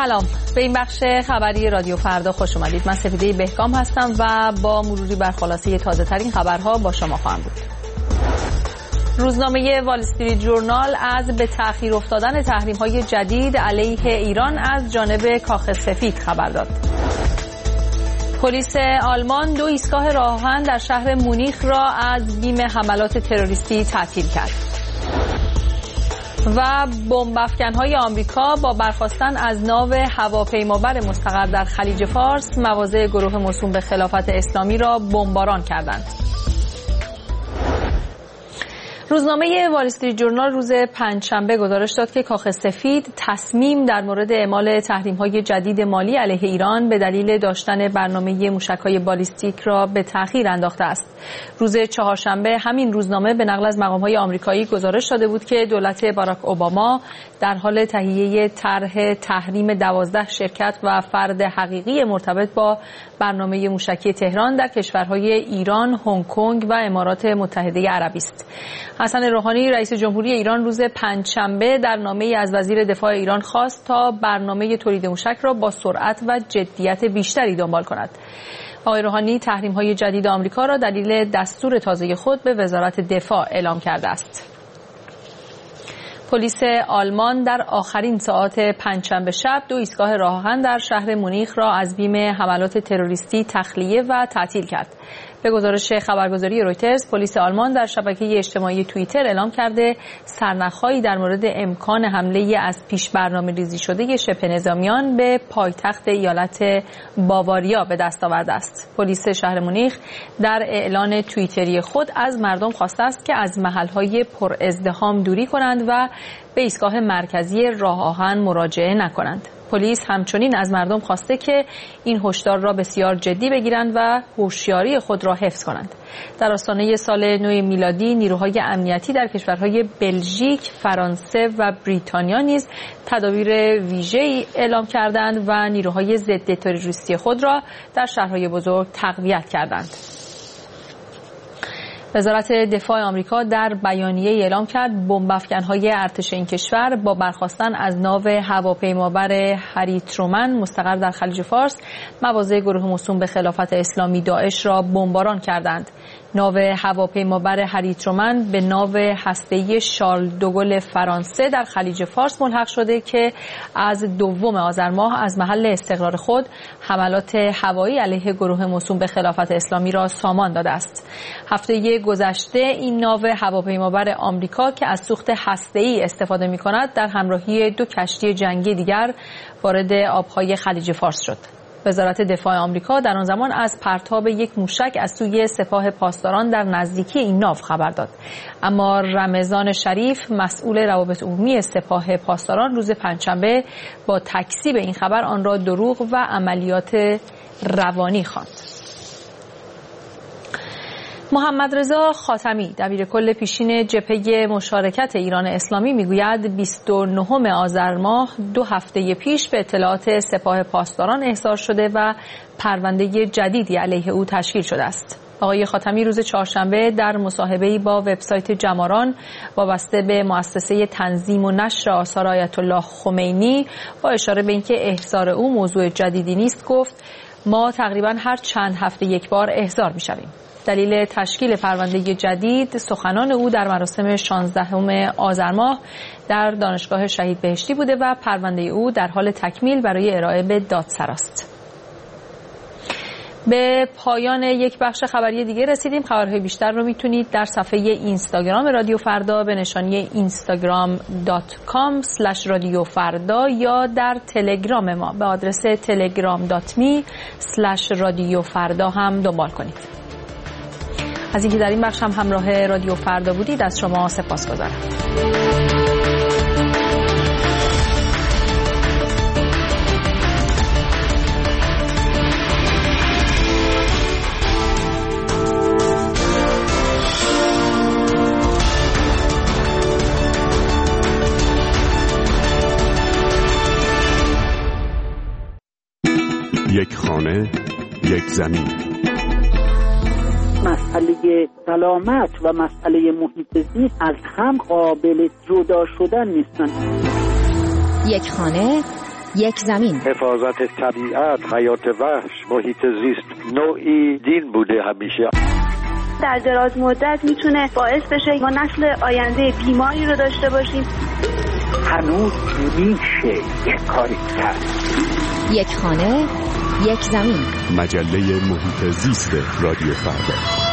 سلام، به این بخش خبری رادیو فردا خوش اومدید. من سپیده بهکام هستم و با مروری بر خلاصه تازه ترین خبرها با شما خواهم بود. روزنامه وال استریت جورنال از به تأخیر افتادن تحریم‌های جدید علیه ایران از جانب کاخ سفید خبر داد. پلیس آلمان 2 ایستگاه راه‌آهن در شهر مونیخ را از بیم حملات تروریستی تعطیل کرد. و بمب‌افکن‌های آمریکا با برخاستن از ناو هواپیمابر مستقر در خلیج فارس مواضع گروه موسوم به خلافت اسلامی را بمباران کردند. روزنامه وال استریت جورنال روز پنجشنبه گزارش داد که کاخ سفید تصمیم در مورد اعمال تحریم‌های جدید مالی علیه ایران به دلیل داشتن برنامه موشک‌های بالیستیک را به تأخیر انداخته است. روز چهارشنبه همین روزنامه به نقل از مقام‌های آمریکایی گزارش داده بود که دولت باراک اوباما در حال تهیه طرح تحریم 12 شرکت و فرد حقیقی مرتبط با برنامه موشکی تهران در کشورهای ایران، هنگ کنگ و امارات متحده عربی است. حسن روحانی رئیس جمهوری ایران روز پنجشنبه در نامه‌ای از وزیر دفاع ایران خواست تا برنامه تولید موشک را با سرعت و جدیت بیشتری دنبال کند. آقای روحانی تحریم‌های جدید آمریکا را دلیل دستور تازه خود به وزارت دفاع اعلام کرده است. پلیس آلمان در آخرین ساعات پنجشنبه شب 2 ایستگاه راه‌آهن در شهر مونیخ را از بیم حملات تروریستی تخلیه و تعطیل کرد. به گزارش خبرگزاری رویترز، پلیس آلمان در شبکه اجتماعی توییتر اعلام کرده سرنخ‌هایی در مورد امکان حمله از پیش برنامه‌ریزی شده شبه نظامیان به پایتخت ایالت باواریا به دست آورده است. پلیس شهر مونیخ در اعلان توییتری خود از مردم خواسته است که از محل‌های پر ازدحام دوری کنند و به ایستگاه مرکزی راه‌آهن مراجعه نکنند. پلیس همچنین از مردم خواسته که این هشدار را بسیار جدی بگیرند و هوشیاری خود را حفظ کنند. در آستانه سال نو میلادی نیروهای امنیتی در کشورهای بلژیک، فرانسه و بریتانیا نیز تدابیر ویژه‌ای اعلام کردند و نیروهای ضد تروریستی خود را در شهرهای بزرگ تقویت کردند. وزارت دفاع آمریکا در بیانیه اعلام کرد بمب‌افکن‌های ارتش این کشور با برخاستن از ناو هواپیمابر هری ترومن مستقر در خلیج فارس مواضع گروه موسوم به خلافت اسلامی داعش را بمباران کردند. ناو هواپیمابر هری ترومن به ناو هسته‌ای شارل دوگل فرانسه در خلیج فارس ملحق شده که از 2 آذر ماه از محل استقرار خود حملات هوایی علیه گروه موسوم به خلافت اسلامی را سامان داده است. هفته گذشته این ناو هواپیمابر آمریکا که از سوخت هسته‌ای استفاده می‌کند در همراهی 2 کشتی جنگی دیگر وارد آب‌های خلیج فارس شد. وزارت دفاع آمریکا در آن زمان از پرتاب یک موشک از سوی سپاه پاسداران در نزدیکی این ناو خبر داد. اما رمضان شریف مسئول روابط عمومی سپاه پاسداران روز پنجشنبه با تکذیب این خبر آن را دروغ و عملیات روانی خواند. محمد رضا خاتمی دبیرکل پیشین جبهه مشارکت ایران اسلامی میگوید 29 آذر ماه 2 هفته پیش به اطلاعات سپاه پاسداران احضار شده و پرونده جدیدی علیه او تشکیل شده است. آقای خاتمی روز چهارشنبه در مصاحبه‌ای با وبسایت جماران وابسته به مؤسسه تنظیم و نشر آثار آیت الله خمینی با اشاره به اینکه احضار او موضوع جدیدی نیست گفت ما تقریبا هر چند هفته یک بار احضار می‌شویم. دلیل تشکیل پرونده جدید سخنان او در مراسم 16 آذر ماه در دانشگاه شهید بهشتی بوده و پرونده او در حال تکمیل برای ارائه به دادسرا است. به پایان یک بخش خبری دیگه رسیدیم. خبرهای بیشتر رو میتونید در صفحه اینستاگرام رادیو فردا به نشانی instagram.com/رادیوفردا یا در تلگرام ما به آدرس telegram.me/رادیوفردا هم دنبال کنید. از اینکه در این بخش هم همراه رادیو فردا بودید از شما سپاسگزارم. یک خانه، یک زمین. مسئله سلامت و مسئله محیط زیست از هم قابل جدا شدن نیستن. یک خانه، یک زمین. حفاظت طبیعت، حیات وحش، محیط زیست نوعی دین بوده همیشه. در دراز مدت میتونه باعث بشه ما نسل آینده بیماری رو داشته باشیم. هنوز میشه یک کاری کرد. یک خانه، یک زمین. مجله محیط زیست رادیو فردا.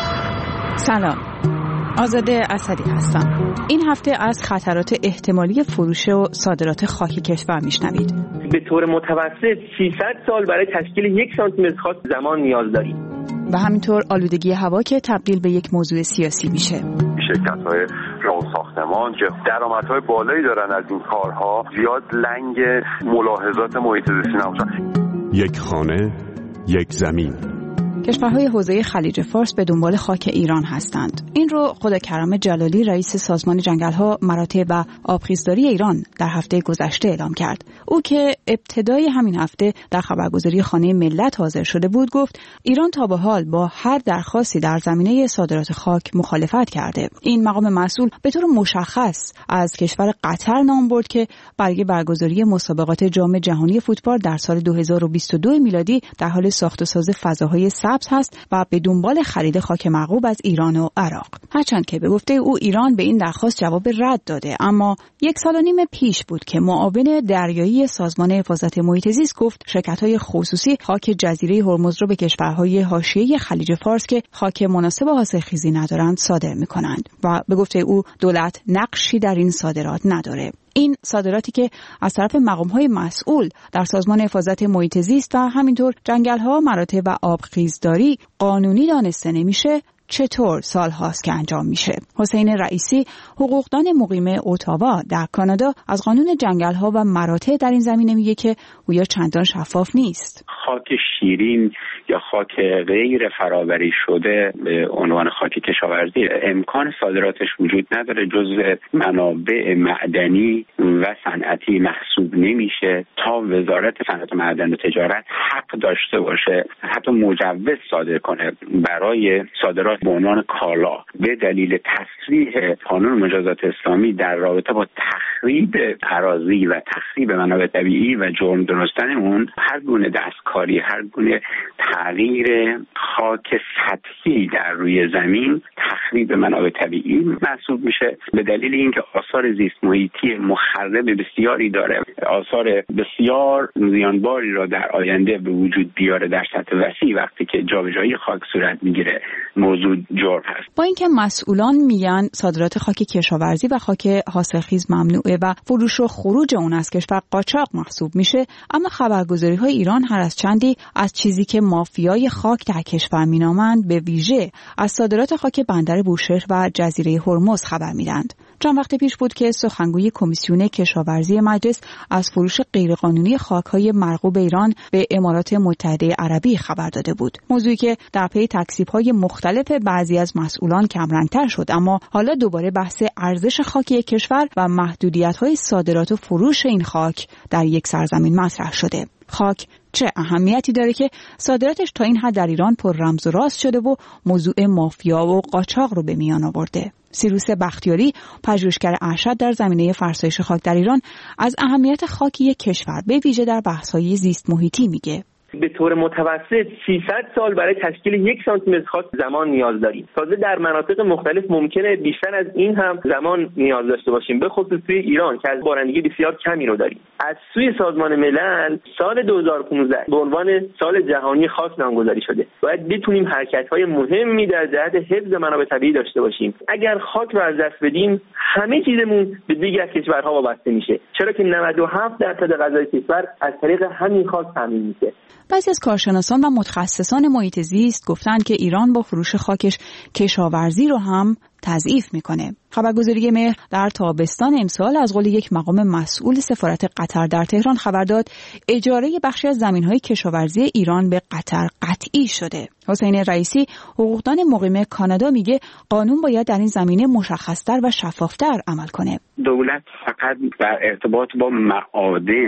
سلام، آزاده اسدی هستم. این هفته از خطرات احتمالی فروش و صادرات خاک کشور میشنوید. به طور متوسط 300 سال برای تشکیل 1 سانتیمتر خاک زمان نیاز داریم. و همینطور آلودگی هوا که تبدیل به یک موضوع سیاسی میشه. شرکت‌های راه ساختمان که درآمدهای بالایی دارن از این کارها زیاد لنگ ملاحظات محیط زیستی نباشن. یک خانه، یک زمین. کشورهای حوزه خلیج فارس به دنبال خاک ایران هستند. این رو خود کرم جلالی رئیس سازمان جنگل‌ها، مراتع و آبخیزداری ایران در هفته گذشته اعلام کرد. او که ابتدای همین هفته در خبرگزاری خانه ملت حاضر شده بود گفت ایران تا به حال با هر درخواستی در زمینه صادرات خاک مخالفت کرده. این مقام مسئول به طور مشخص از کشور قطر نام برد که برای برگزاری مسابقات جام جهانی فوتبال در سال 2022 میلادی در حال ساخت و ساز فضاهای هست و به دنبال خرید خاک مرغوب از ایران و عراق. هرچند که به گفته او ایران به این درخواست جواب رد داده، اما 1.5 سال پیش بود که معاون دریایی سازمان حفاظت محیط زیست گفت شرکت‌های خصوصی خاک جزیره هرمز را به کشورهای حاشیه خلیج فارس که خاک مناسب حاصلخیزی ندارند صادر می‌کنند و به گفته او دولت نقشی در این صادرات نداره. این صادراتی که از طرف مقام‌های مسئول در سازمان حفاظت محیط زیست و همینطور جنگل‌ها، مراتع و آبخیزداری قانونی دانسته نمیشه، چطور سال هاست که انجام میشه؟ حسین رئیسی، حقوقدان مقیم اتاوا در کانادا، از قانون جنگل‌ها و مراتع در این زمینه میگه که گویا چندان شفاف نیست. خاک شیرین یا خاک غیر فرآوری شده به عنوان خاک کشاورزی امکان صادراتش وجود نداره، جزء منابع معدنی و صنعتی محسوب نمیشه تا وزارت صنعت معدن و تجارت حق داشته باشه حتی مجوز صادر کنه برای صادرات به عنوان کالا به دلیل تصریح قانون مجازات اسلامی در رابطه با تخریب اراضی و تخریب منابع طبیعی و جرم درستن اون. هر گونه دستکاری، هر گونه تغییر خاک سطحی در روی زمین تخریب منابع طبیعی محسوب میشه به دلیل اینکه آثار زیست محیطی مخرب بسیاری داره، آثار بسیار زیانباری را در آینده به وجود بیاره در سطح وسیع وقتی که جابجایی خاک صورت میگیره. موضوع جرم هست. با اینکه مسئولان میگن صادرات خاک کشاورزی و خاک حاصلخیز ممنوعه و فروش و خروج اون از کشور قاچاق محسوب میشه، اما خبرگزاری‌های ایران هر از چندی از چیزی که مافیای خاک در کشور مینامند به ویژه از صادرات خاک بندر بوشهر و جزیره هرمز خبر میدند. چند وقت پیش بود که سخنگوی کمیسیون کشاورزی مجلس از فروش غیرقانونی خاک‌های مرغوب ایران به امارات متحده عربی خبر داده بود. موضوعی که در پی تکذیب‌های مختلف بعضی از مسئولان کمرنگ‌تر شد، اما حالا دوباره بحث ارزش خاک یک کشور و محدودیت‌های صادرات و فروش این خاک در یک سرزمین مطرح شده. خاک چه اهمیتی داره که صادراتش تا این حد در ایران پر رمز و راست شده و موضوع مافیا و قاچاق رو به میان آورده؟ سیروس بختیاری، پژوهشگر ارشد در زمینه فرسایش خاک در ایران، از اهمیت خاک یک کشور به ویژه در بحث‌های زیست محیطی میگه. به طور متوسط 300 سال برای تشکیل 1 سانتیمتر خاک زمان نیاز داریم. تازه در مناطق مختلف ممکنه بیشتر از این هم زمان نیاز داشته باشیم، به خصوص توی ایران که از بارندگی بسیار کمی رو داریم. از سوی سازمان ملل سال 2015 به عنوان سال جهانی خاک نامگذاری شده. باید بتونیم حرکت‌های مهمی در جهت حفظ منابع طبیعی داشته باشیم. اگر خاک رو از دست بدیم، همه چیزمون به دیگر کشورها وابسته میشه. چرا که 97% غذای کشور از طریق همین خاک تامین میشه. بعضی از کارشناسان و متخصصان محیط زیست گفتند که ایران با فروش خاکش کشاورزی رو هم تضعیف میکنه. خبرگزاری مهر در تابستان امسال از قول یک مقام مسئول سفارت قطر در تهران خبر داد اجاره بخشی از زمین‌های کشاورزی ایران به قطر قطعی شده. حسین رئیسی، حقوقدان مقیم کانادا، میگه قانون باید در این زمینه مشخص‌تر و شفاف‌تر عمل کنه. دولت فقط در ارتباط با معادن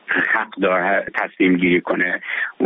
حق داره تصمیم گیری کنه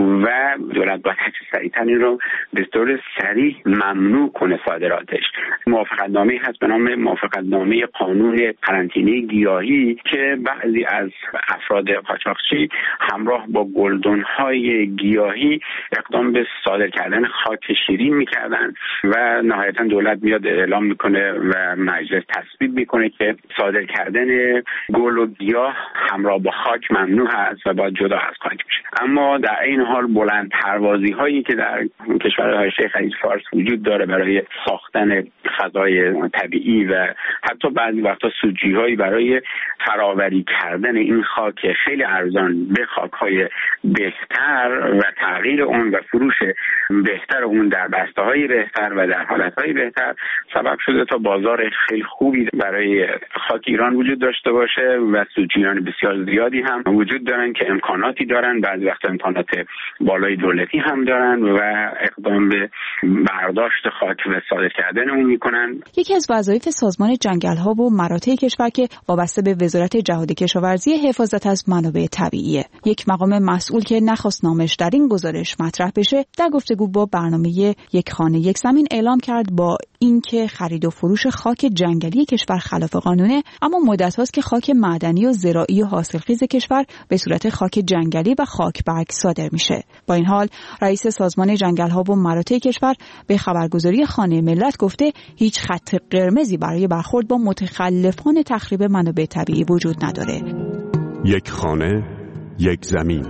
و دولت باید سریعتر این رو به طور سریع ممنوع کنه صادراتش. موافقتنامه هست به نام موافقتنامه قانون قرنطینه گیاهی که بعضی از افراد قاچاقچی همراه با گلدن‌های گیاهی اقدام به صادر کردن خاک شیرین می‌کردن و نهایتاً دولت میاد اعلام میکنه و مجلس تصویب میکنه که صادر کردن گل و گیاه همراه با خاک ممنوع است و باید جدا از خاک بشه. اما در این حال بلند پروازی هایی که در کشورهای حاشیه خلیج فارس وجود داره برای ساختن فضای طبیعی و حتی بعضی وقتا سودجویی هایی برای فراوری کردن این خاک خیلی ارزان به خاک های بهتر و تغییر اون و فروش بهتر اون در بسته های بهتر و در حالت های بهتر سبب شده تا بازار خیلی خوبی برای خاک ایران وجود داشته باشه و سودجویان بسیار زیادی هم وجود دارن که امکاناتی دارن، بعضی وقتا امکانات بالای دولتی هم دارن و اقدام به برداشت خاک و صادر کردن اون میکنن. یکی از وظایف سازمان جنگل‌ها و مراتع کشور که وابسته به وزارت جهاد کشاورزی حفاظت از منابع طبیعیه. یک مقام مسئول که نخواست نامش در این گزارش مطرح بشه، در گفتگو با برنامه یک خانه یک زمین اعلام کرد با اینکه خرید و فروش خاک جنگلی کشور خلاف قانونه، اما مدت هاست که خاک معدنی و زراعی و حاصلخیز کشور به صورت خاک جنگلی و خاک برگ صادر میشه. با این حال رئیس سازمان جنگل‌ها و مراتع کشور به خبرگزاری خانه ملت گفته هیچ خط قرمزی برای برخورد با متخلفان تخریب منابع طبیعی وجود نداره. یک خانه، یک زمین.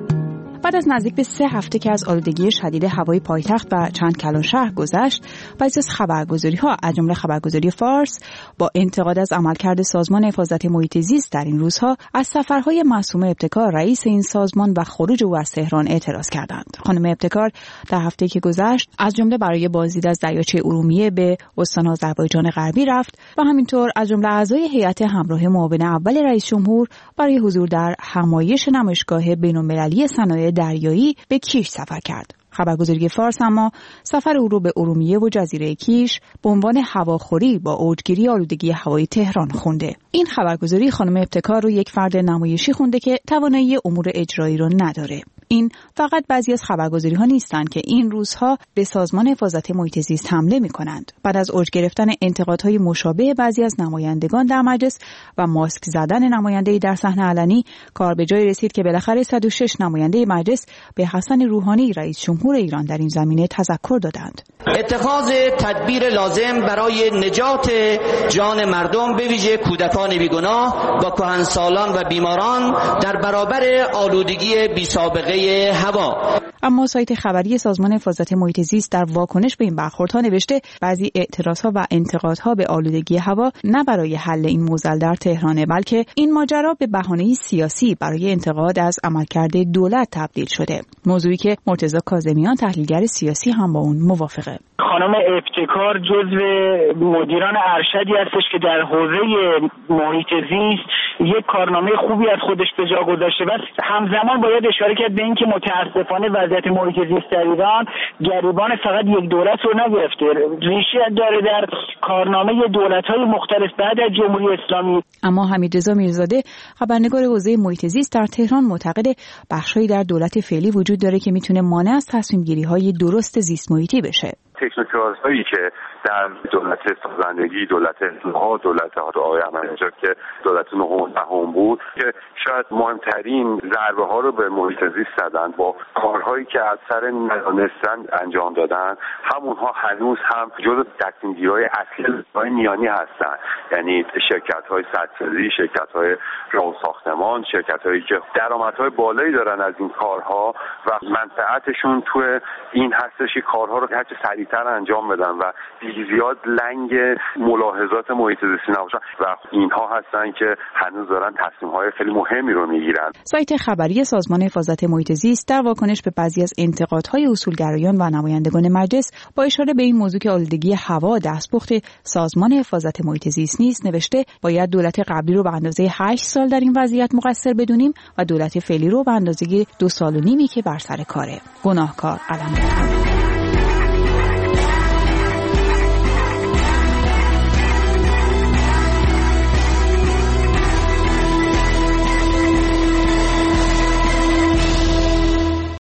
بعد از نزدیک به 3 هفته که از آلودگی شدید هوای پایتخت و چند کلان شهر گذشت، بعضی از خبرگزاری‌ها از جمله خبرگزاری فارس با انتقاد از عملکرد سازمان حفاظت محیط زیست در این روزها از سفرهای معصومه ابتکار رئیس این سازمان و خروج او از تهران اعتراض کردند. خانم ابتکار در هفته که گذشت از جمله برای بازدید از دریاچه ارومیه به استان آذربایجان غربی رفت و همینطور از جمله اعضای هیئت همراه معاون اول رئیس جمهور برای حضور در همایش نمایشگاه بین‌المللی صنایع دریایی به کیش سفر کرد. خبرگزاری فارس اما سفر او رو به ارومیه و جزیره کیش به عنوان هواخوری با اوجگیری آلودگی هوای تهران خونده. این خبرگزاری خانم ابتکار رو یک فرد نمایشی خونده که توانایی امور اجرایی رو نداره. این فقط بعضی از خبرگزاری‌ها نیستند که این روزها به سازمان حفاظت محیط زیست حمله می‌کنند. بعد از اوج گرفتن انتقادهای مشابه بعضی از نمایندگان در مجلس و ماسک زدن نماینده‌ای در صحنه علنی، کار به جای رسید که بالاخره 106 نماینده مجلس به حسن روحانی رئیس جمهور ایران در این زمینه تذکر دادند. اتخاذ تدبیر لازم برای نجات جان مردم به ویژه کودکان بیگناه با کهنسالان و بیماران در برابر آلودگی بی‌سابقه هوا. اما سایت خبری سازمان حفاظت محیط زیست در واکنش به این برخوردها نوشته بعضی اعتراضها و انتقادها به آلودگی هوا نه برای حل این معضل در تهرانه، بلکه این ماجرا به بهانه‌ای سیاسی برای انتقاد از عملکرد دولت تبدیل شده. موضوعی که مرتضی کاظمیان تحلیلگر سیاسی هم با اون موافقه. خانم ابتکار جزو مدیران ارشدی هستش که در حوزه محیط زیست یک کارنامه خوبی از خودش به جا گذاشته و همزمان باید اشاره کرد به اینکه متاسفانه وضعیت محیط زیست در ایران گریبان فقط یک دولت رو نگرفته، ریشه داره در کارنامه دولت‌های مختلف بعد از جمهوری اسلامی. اما حمیدرضا میرزاده خبرنگار حوزه محیط زیست در تهران معتقد بخشی در دولت فعلی وجود داره که میتونه مانع از تصمیم‌گیری‌های درست زیست محیطی بشه. تکنوکرات‌هایی که در دولت سازندگی، دولت اصلاحات، دولت آقای احمدی‌نژاد که دولت نهم بود که شاید مهمترین ضربه ها رو به محیط زیست زدن با کارهایی که از سر ندانستن انجام دادن، همونها هنوز هم جزو تصمیم‌گیری‌های اصلی میانی هستن. یعنی شرکت‌های سدسازی، شرکت‌های راه و ساختمان، شرکت‌هایی که درآمدهای بالایی دارن از این کارها و منفعتشون تو این هستش که کارها رو هرچه سریعتر انجام بدن و زیاد لنگ ملاحظات محیط زیستی نباشن و اینها هستن که هنوز دارن تصمیم‌های خیلی مهمی رو میگیرن. سایت خبری سازمان حفاظت محیط زیست در واکنش به بعضی از انتقادهای اصولگرایان و نمایندگان مجلس با اشاره به این موضوع که آلودگی هوا دستپخت سازمان حفاظت محیط زیست نیست نوشته باید دولت قبلی رو به اندازه 8 سال در این وضعیت مقصر بدونیم و دولت فعلی رو به اندازه 2 سال و نیمی که بر سر کاره. گناهکار قلم